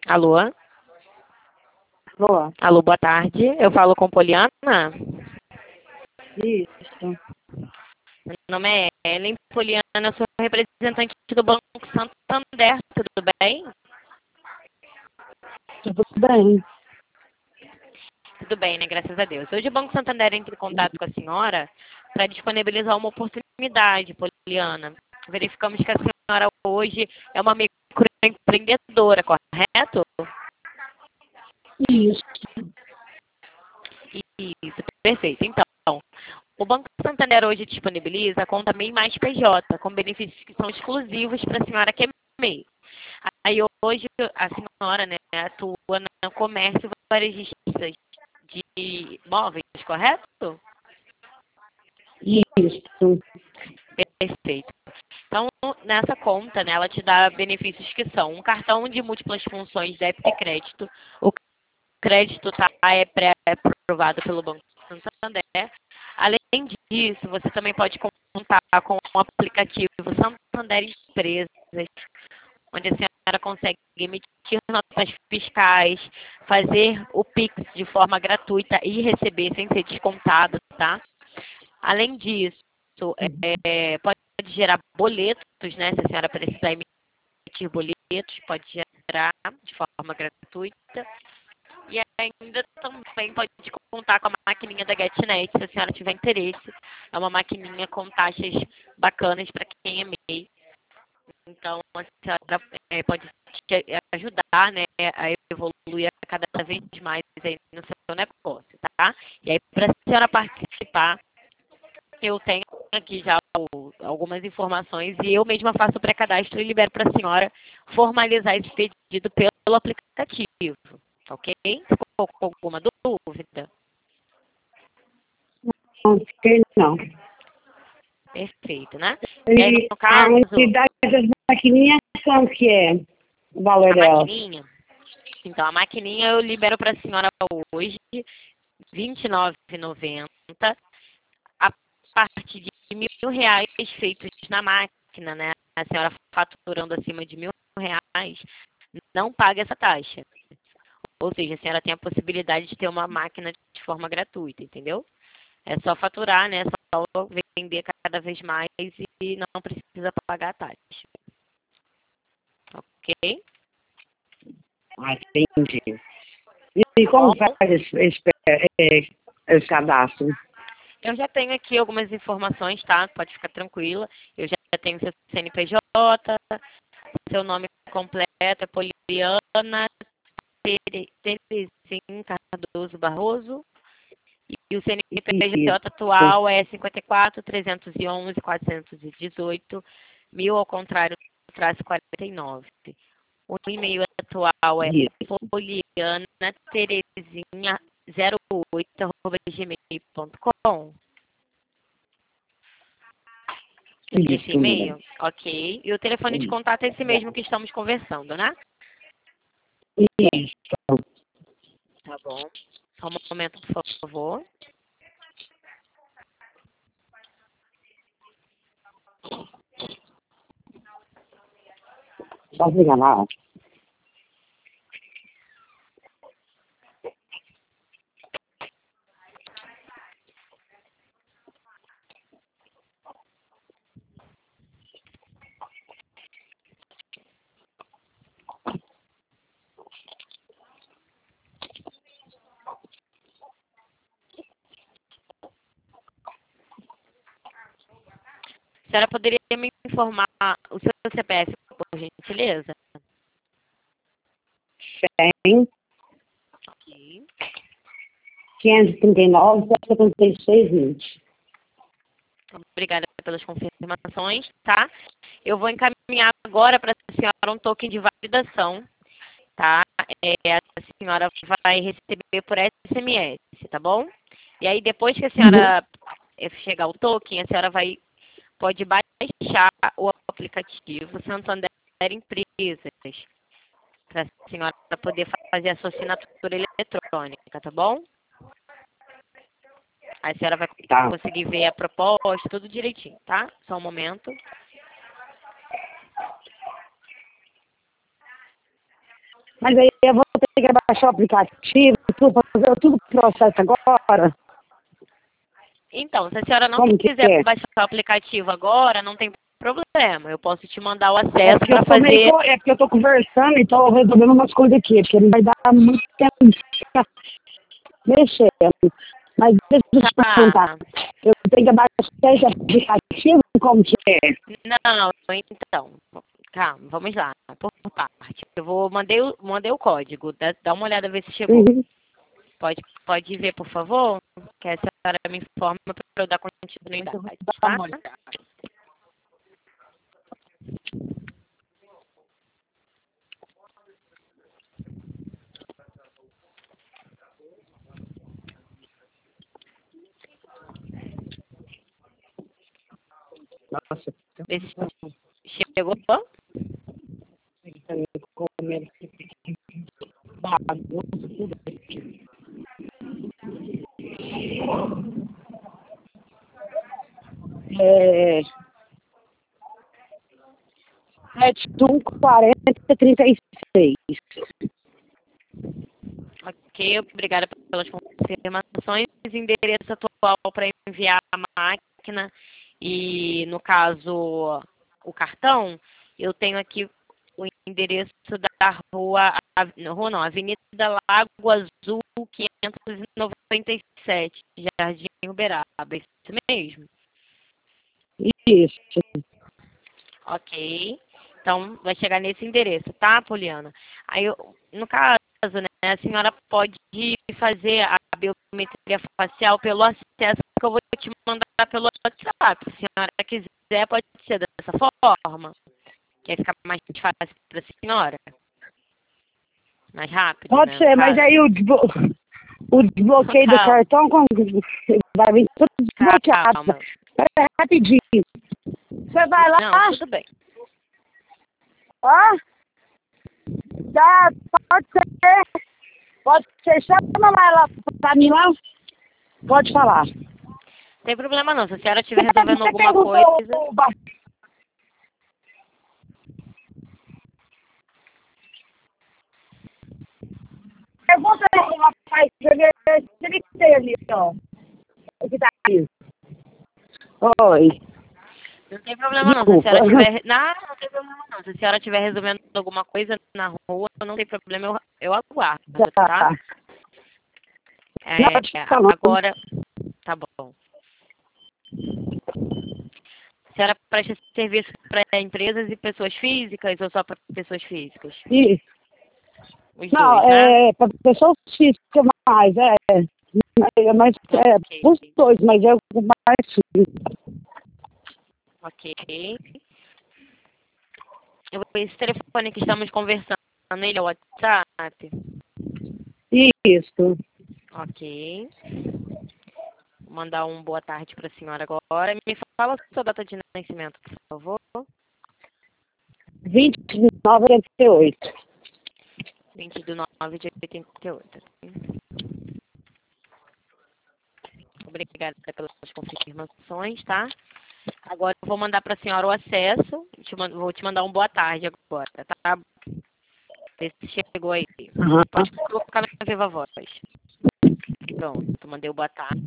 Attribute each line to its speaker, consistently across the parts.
Speaker 1: Alô?
Speaker 2: Boa.
Speaker 1: Alô, boa tarde. Eu falo com Poliana.
Speaker 2: Isso.
Speaker 1: Meu nome é Ellen Poliana, eu sou representante do Banco Santander, tudo bem?
Speaker 2: Tudo bem.
Speaker 1: Tudo bem, né? Graças a Deus. Hoje o Banco Santander entra em contato com a senhora para disponibilizar uma oportunidade, Poliana. Verificamos que a senhora hoje é uma microempreendedora, correto?
Speaker 2: Isso.
Speaker 1: Isso, perfeito. Então, o Banco Santander hoje disponibiliza a conta MEI mais PJ, com benefícios que são exclusivos para a senhora que é MEI. Aí hoje a senhora, né, atua no comércio varejista de móveis, correto?
Speaker 2: Isso.
Speaker 1: Perfeito. Então, nessa conta, né, ela te dá benefícios que são um cartão de múltiplas funções, débito e crédito. O crédito é pré-aprovado pelo Banco Santander. Além disso, você também pode contar com o aplicativo Santander Empresas, onde a senhora consegue emitir notas fiscais, fazer o Pix de forma gratuita e receber sem ser descontado, tá? Além disso, pode gerar boletos, né? Se a senhora precisar emitir boletos, pode gerar de forma gratuita. E ainda também pode contar com a maquininha da GetNet, se a senhora tiver interesse. É uma maquininha com taxas bacanas para quem é MEI. Então, a senhora pode te ajudar, né, a evoluir a cada vez mais aí no seu negócio, tá? E aí, para a senhora participar, eu tenho aqui já algumas informações e eu mesma faço o pré-cadastro e libero para a senhora formalizar esse pedido pelo aplicativo, ok? Ficou com alguma dúvida?
Speaker 2: Não sei não.
Speaker 1: Perfeito, né? E aí,
Speaker 2: E
Speaker 1: no
Speaker 2: a
Speaker 1: caso,
Speaker 2: unidade das maquininhas, quanto que é o valor
Speaker 1: a
Speaker 2: dela?
Speaker 1: maquininha, então, a maquininha eu libero para a senhora hoje, R$ 29,90. A partir de R$ 1.000 feitos na máquina, né? A senhora faturando acima de R$ 1.000, não paga essa taxa. Ou seja, a senhora tem a possibilidade de ter uma máquina de forma gratuita, entendeu? É só faturar, né? É só vender cada vez mais e não precisa pagar a taxa. Ok?
Speaker 2: Ah, entendi. E
Speaker 1: Tá bom?
Speaker 2: como faz esse cadastro?
Speaker 1: Eu já tenho aqui algumas informações, tá? Pode ficar tranquila. Eu já tenho seu CNPJ, seu nome completo é Poliana Terezinha Cardoso Barroso. E o CNPJ
Speaker 2: Isso.
Speaker 1: atual é 54.311.418, 1000 ao contrário, traço 49. O e-mail atual é
Speaker 2: Isso.
Speaker 1: polianaterezinha08@gmail.com. Esse
Speaker 2: Isso
Speaker 1: e-mail?
Speaker 2: mesmo.
Speaker 1: Ok. E o telefone de contato é esse mesmo que estamos conversando, né?
Speaker 2: Isso.
Speaker 1: Tá bom. Só um momento, por favor.
Speaker 2: Só ligar lá.
Speaker 1: A senhora poderia me informar o seu CPF, por gentileza?
Speaker 2: 100,
Speaker 1: Ok.
Speaker 2: 539, 76, 20.
Speaker 1: Obrigada pelas confirmações, tá? Eu vou encaminhar agora para a senhora um token de validação, tá? A senhora vai receber por SMS, tá bom? E aí, depois que a senhora chegar o token, a senhora pode baixar o aplicativo Santander Empresas, para a senhora poder fazer a sua assinatura eletrônica, tá bom? Aí a senhora vai
Speaker 2: Tá.
Speaker 1: conseguir ver a proposta, tudo direitinho, tá? Só um momento.
Speaker 2: Mas aí eu vou ter que baixar o aplicativo, tudo, fazer tudo o processo agora.
Speaker 1: Então, se a senhora não
Speaker 2: Como que
Speaker 1: quiser
Speaker 2: é?
Speaker 1: baixar o aplicativo agora, não tem problema. Eu posso te mandar o
Speaker 2: É
Speaker 1: acesso
Speaker 2: porque eu
Speaker 1: para
Speaker 2: tô meio,
Speaker 1: fazer.
Speaker 2: é porque eu tô conversando e tô resolvendo umas coisas aqui, porque não vai dar muito tempo de ficar mexendo. Mas deixa eu te perguntar,
Speaker 1: Tá.
Speaker 2: eu tenho que baixar esse aplicativo, como que é?
Speaker 1: Não, então. Calma, vamos lá, por parte. Mandei o código. Dá uma olhada, ver se chegou.
Speaker 2: Uhum.
Speaker 1: Pode ver, por favor? Que a senhora me informa para eu dar continuidade, tá?
Speaker 2: Nossa,
Speaker 1: Vê se chegou.
Speaker 2: comer bagunça, tudo aqui. É, 714036.
Speaker 1: Ok, obrigada pelas confirmações. Endereço atual para enviar a máquina e, no caso, o cartão, eu tenho aqui o endereço da rua não, Avenida Lago Azul 597, Jardim Uberaba, é isso mesmo?
Speaker 2: Isso.
Speaker 1: Ok. Então, vai chegar nesse endereço, tá, Poliana? Aí, no caso, né, a senhora pode fazer a biometria facial pelo acesso que eu vou te mandar pelo WhatsApp. Se a senhora quiser, pode ser dessa forma. Que aí fica mais fácil para a senhora. Mais rápido,
Speaker 2: Pode
Speaker 1: né, no
Speaker 2: ser, mas
Speaker 1: caso.
Speaker 2: aí o desbloqueio do
Speaker 1: Calma,
Speaker 2: cartão como que vai vir tudo desbloqueado.
Speaker 1: calma.
Speaker 2: Pera, rapidinho. Você vai lá,
Speaker 1: Não, tudo bem.
Speaker 2: ó, dá, pode ser, pode ser, chama lá ela pra mim lá, pode falar.
Speaker 1: Não tem problema não. Se a senhora estiver resolvendo
Speaker 2: Você
Speaker 1: alguma coisa...
Speaker 2: perguntou, pergunta aí, rapaz, você me tem ali, ó, o que tá aí. Oi,
Speaker 1: Não tem problema não. Se a
Speaker 2: desculpa.
Speaker 1: senhora tiver. Não tem problema não. Se a senhora estiver resolvendo alguma coisa na rua, não tem problema, eu aguardo, tá?
Speaker 2: Tá, não, te falando.
Speaker 1: Agora. Tá bom. A senhora presta serviço para empresas e pessoas físicas ou só para pessoas físicas?
Speaker 2: Isso.
Speaker 1: Os
Speaker 2: Não,
Speaker 1: dois, né?
Speaker 2: é para pessoas físicas mais, mas
Speaker 1: Ok.
Speaker 2: os dois, mas é o mais físico.
Speaker 1: Ok. Esse telefone que estamos conversando, ele é o WhatsApp?
Speaker 2: Isso.
Speaker 1: Ok. Vou mandar um boa tarde para a senhora agora. Me fala a sua data de nascimento, por favor.
Speaker 2: 29,88.
Speaker 1: 20/9/88. Obrigada pelas confirmações, tá? Agora eu vou mandar para a senhora o acesso. Vou te mandar um boa tarde agora, tá? Vê se chegou aí.
Speaker 2: Aham.
Speaker 1: Pode colocar na viva voz. Pronto, mandei o boa tarde.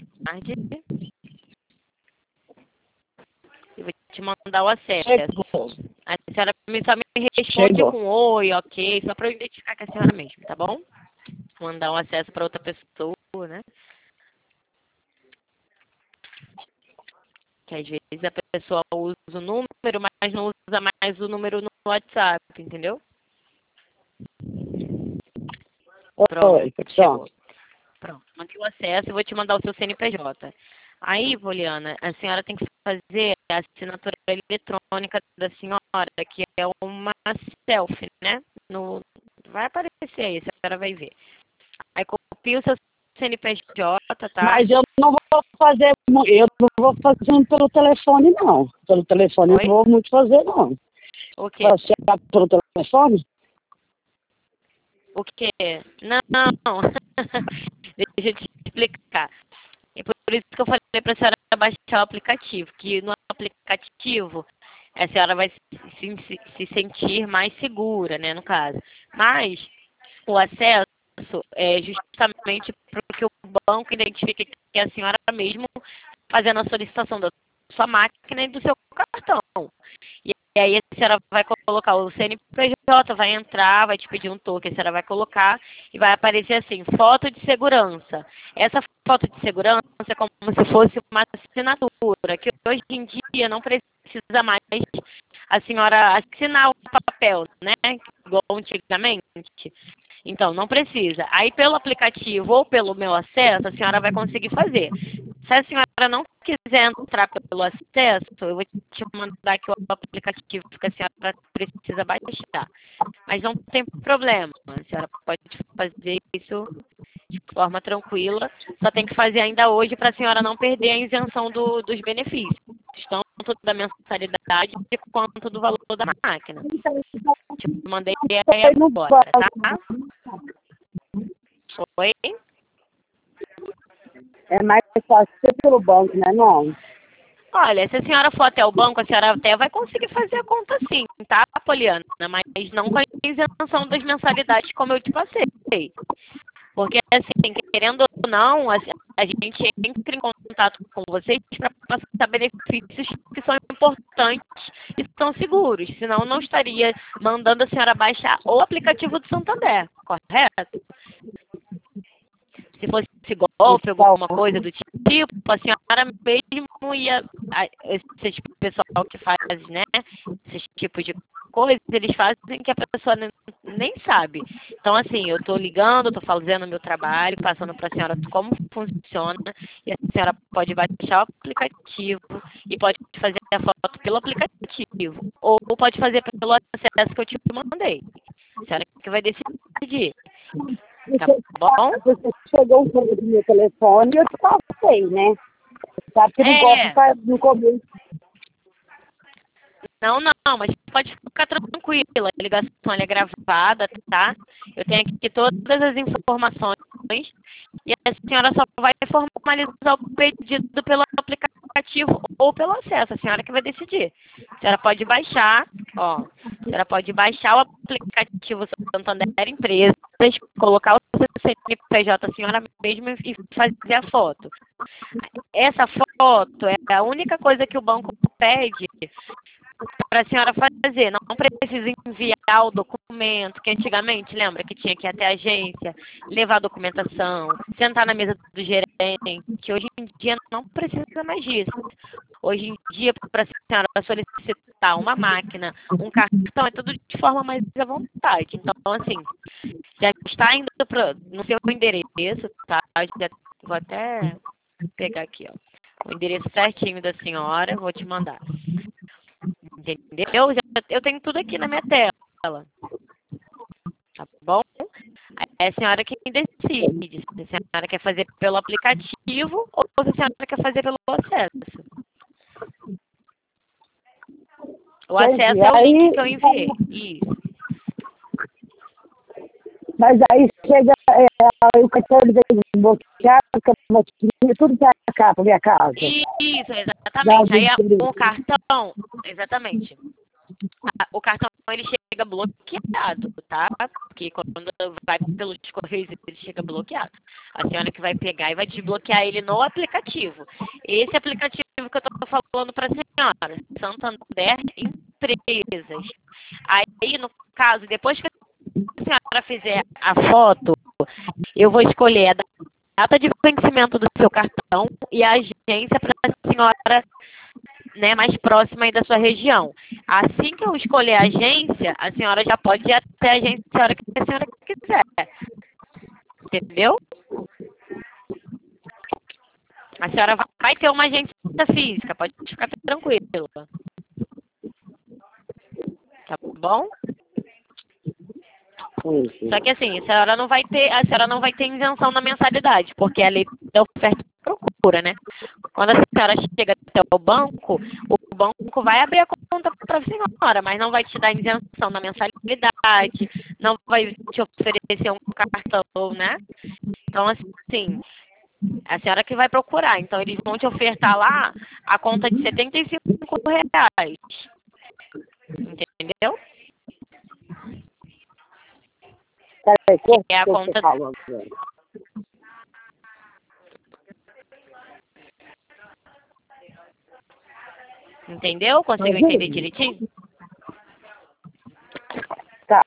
Speaker 1: E vou te mandar o acesso.
Speaker 2: Chegou.
Speaker 1: A senhora só me responde
Speaker 2: Chegou.
Speaker 1: com oi, ok, só para eu identificar que é a senhora mesmo, tá bom? Mandar um acesso para outra pessoa, né? Que às vezes a pessoa usa o número, mas não usa mais o número no WhatsApp, entendeu? Pronto,
Speaker 2: Oi,
Speaker 1: chegou.
Speaker 2: pronto.
Speaker 1: Pronto, mandei o acesso e vou te mandar o seu CNPJ. Aí, Poliana, a senhora tem que fazer a assinatura eletrônica da senhora, que é uma selfie, né? Vai aparecer aí, a senhora vai ver. Aí copia o seu CNPJ, tá?
Speaker 2: Mas eu não vou fazer, eu não vou fazer pelo telefone, não. Pelo telefone eu
Speaker 1: Oi?
Speaker 2: não vou muito fazer, não.
Speaker 1: O quê?
Speaker 2: Você é pelo telefone?
Speaker 1: O quê? Não, deixa eu te explicar. E por isso que eu falei para a senhora baixar o aplicativo, que no aplicativo a senhora vai se sentir mais segura, né, no caso. Mas o acesso é justamente para que o banco identifique que é a senhora mesmo fazendo a solicitação da sua máquina e do seu cartão. E aí a senhora vai colocar o CNPJ, vai entrar, vai te pedir um token, a senhora vai colocar e vai aparecer assim, foto de segurança. Essa foto de segurança é como se fosse uma assinatura, que hoje em dia não precisa mais a senhora assinar o papel, né? Igual antigamente. Então, não precisa. Aí, pelo aplicativo ou pelo meu acesso, a senhora vai conseguir fazer. Se a senhora não quiser entrar pelo acesso, eu vou te mandar aqui o aplicativo que a senhora precisa baixar. Mas não tem problema. A senhora pode fazer isso de forma tranquila. Só tem que fazer ainda hoje para a senhora não perder a isenção dos benefícios. Tanto da mensalidade quanto do valor da máquina. Te mandei aí agora, tá? Oi?
Speaker 2: É mais fácil ser pelo banco, né, não?
Speaker 1: Olha, se a senhora for até o banco, a senhora até vai conseguir fazer a conta sim, tá, Poliana? Mas não com a isenção das mensalidades, como eu te passei. Porque, assim, querendo ou não, a gente entra em contato com vocês para passar benefícios que são importantes e são seguros. Senão, não estaria mandando a senhora baixar o aplicativo do Santander, correto? Se fosse golpe, alguma coisa do tipo, a senhora mesmo ia... Esse pessoal que faz, né, esses tipos de coisas, eles fazem que a pessoa nem sabe. Então, assim, eu estou ligando, estou fazendo o meu trabalho, passando para a senhora como funciona, e a senhora pode baixar o aplicativo e pode fazer a foto pelo aplicativo, ou pode fazer pelo acesso que eu te mandei. A senhora que vai decidir. Tá bom?
Speaker 2: Você chegou um pouco do meu telefone e eu te passei, né? Sabe que não gosto no começo.
Speaker 1: Não, mas pode ficar tranquila. A ligação é gravada, tá? Eu tenho aqui todas as informações e a senhora só vai formalizar o pedido pelo aplicativo ou pelo acesso. A senhora que vai decidir. A senhora pode baixar, ó. A senhora pode baixar o aplicativo Santander Empresas, colocar o seu CNPJ, a senhora mesmo, e fazer a foto. Essa foto é a única coisa que o banco pede para a senhora fazer. Não precisa enviar o documento, que antigamente, lembra que tinha que ir até a agência, levar a documentação, sentar na mesa do gerente. Hoje em dia não precisa mais disso. Hoje em dia, para a senhora solicitar uma máquina, um cartão, é tudo de forma mais à vontade. Então, assim, já está indo no seu endereço, tá? Vou até pegar aqui, ó, o endereço certinho da senhora, vou te mandar. Entendeu? Eu tenho tudo aqui na minha tela. Tá bom? É a senhora quem decide. Se a senhora quer fazer pelo aplicativo ou se a senhora quer fazer pelo acesso. O acesso é o link que eu enviei. Isso.
Speaker 2: Mas aí chega, o cartão vem bloqueado, tudo para cá, para minha casa.
Speaker 1: Isso, exatamente. Aí o cartão, exatamente. O cartão ele chega bloqueado, tá? Porque quando vai pelos correios ele chega bloqueado. A senhora que vai pegar e vai desbloquear ele no aplicativo. Esse aplicativo que eu tô falando para a senhora, Santander Empresas. Aí, no caso, depois que a senhora fizer a foto, eu vou escolher a data de vencimento do seu cartão e a agência para a senhora, né, mais próxima aí da sua região. Assim que eu escolher a agência, a senhora já pode ir até a agência que a senhora quiser. Entendeu? A senhora vai ter uma agência física, pode ficar tranquila. Tá bom? Só que assim, a senhora não vai ter isenção na mensalidade, porque é a lei da oferta e procura, né? Quando a senhora chega até o banco vai abrir a conta para a senhora, mas não vai te dar isenção na mensalidade, não vai te oferecer um cartão, né? Então, assim, a senhora que vai procurar. Então, eles vão te ofertar lá a conta de R$ 75. Entendeu?
Speaker 2: Peraí,
Speaker 1: que é a
Speaker 2: que
Speaker 1: conta...
Speaker 2: você falou agora?
Speaker 1: Entendeu? Conseguiu entender direitinho?
Speaker 2: Tá.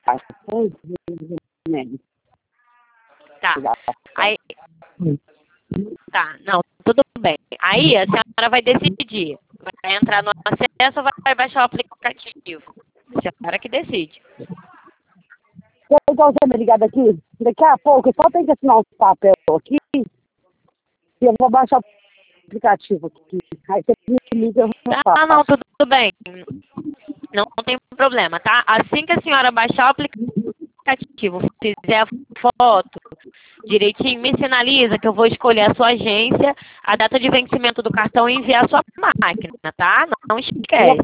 Speaker 1: Tá. Aí, tá, não, tudo bem. Aí a senhora vai decidir. Vai entrar no acesso ou vai baixar o aplicativo? A senhora que decide.
Speaker 2: Então você me ligado aqui? Daqui a pouco, eu só tenho que assinar um papel aqui e eu vou baixar o aplicativo aqui. Aí você me liga, eu não faço.
Speaker 1: Tá, não, tudo bem. Não tem problema, tá? Assim que a senhora baixar o aplicativo, fizer a foto direitinho, me sinaliza que eu vou escolher a sua agência, a data de vencimento do cartão e enviar a sua máquina, tá? Não esquece.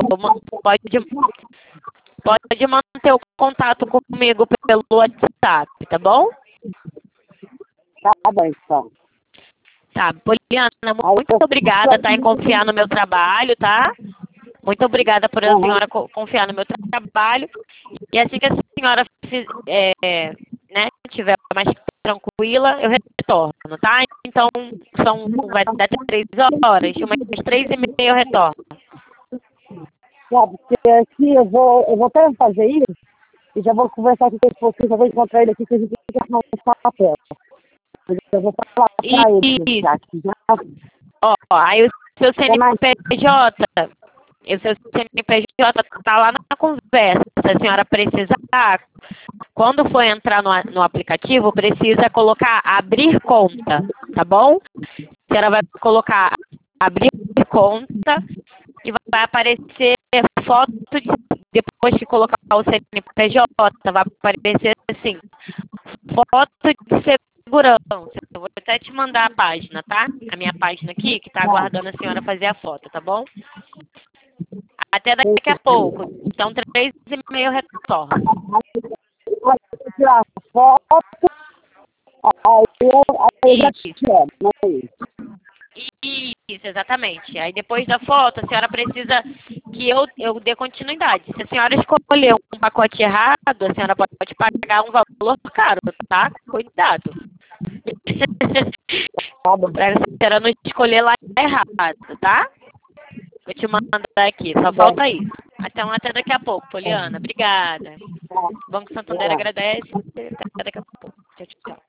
Speaker 1: Pode manter o contato comigo pelo WhatsApp, tá bom?
Speaker 2: Tá bom, então.
Speaker 1: Tá, Poliana, muito obrigada, tá, em confiar no meu trabalho, tá? Muito obrigada por a senhora confiar no meu trabalho. E assim que a senhora né, estiver mais tranquila, eu retorno, tá? Então, vai dar 3 horas, umas 3h30 eu retorno.
Speaker 2: Sabe, porque aqui eu vou até fazer isso e já vou conversar com ele, porque já vou encontrar ele aqui, que a gente tem que assinar um papel. Eu vou falar pra ele já aqui.
Speaker 1: Ó, aí o seu CNPJ, o seu CNPJ tá lá na conversa. Se a senhora precisar, quando for entrar no aplicativo, precisa colocar abrir conta, tá bom? A senhora vai colocar abrir conta e vai aparecer foto, depois que colocar o CNPJ, vai aparecer assim, foto de segurança. Eu vou até te mandar a página, tá? A minha página aqui, que tá aguardando a senhora fazer a foto, tá bom? Até daqui a pouco. Então, 3h30 eu retorno.
Speaker 2: Tirar foto, aí eu já te quero, não é isso?
Speaker 1: Isso, exatamente. Aí depois da foto, a senhora precisa que eu dê continuidade. Se a senhora escolher um pacote errado, a senhora pode pagar um valor caro, tá? Cuidado. Para a senhora não escolher lá errado, tá? Vou te mandar aqui, só falta isso. Então, até daqui a pouco, Poliana. Obrigada. Banco Santander agradece. Até daqui a pouco. Tchau, tchau.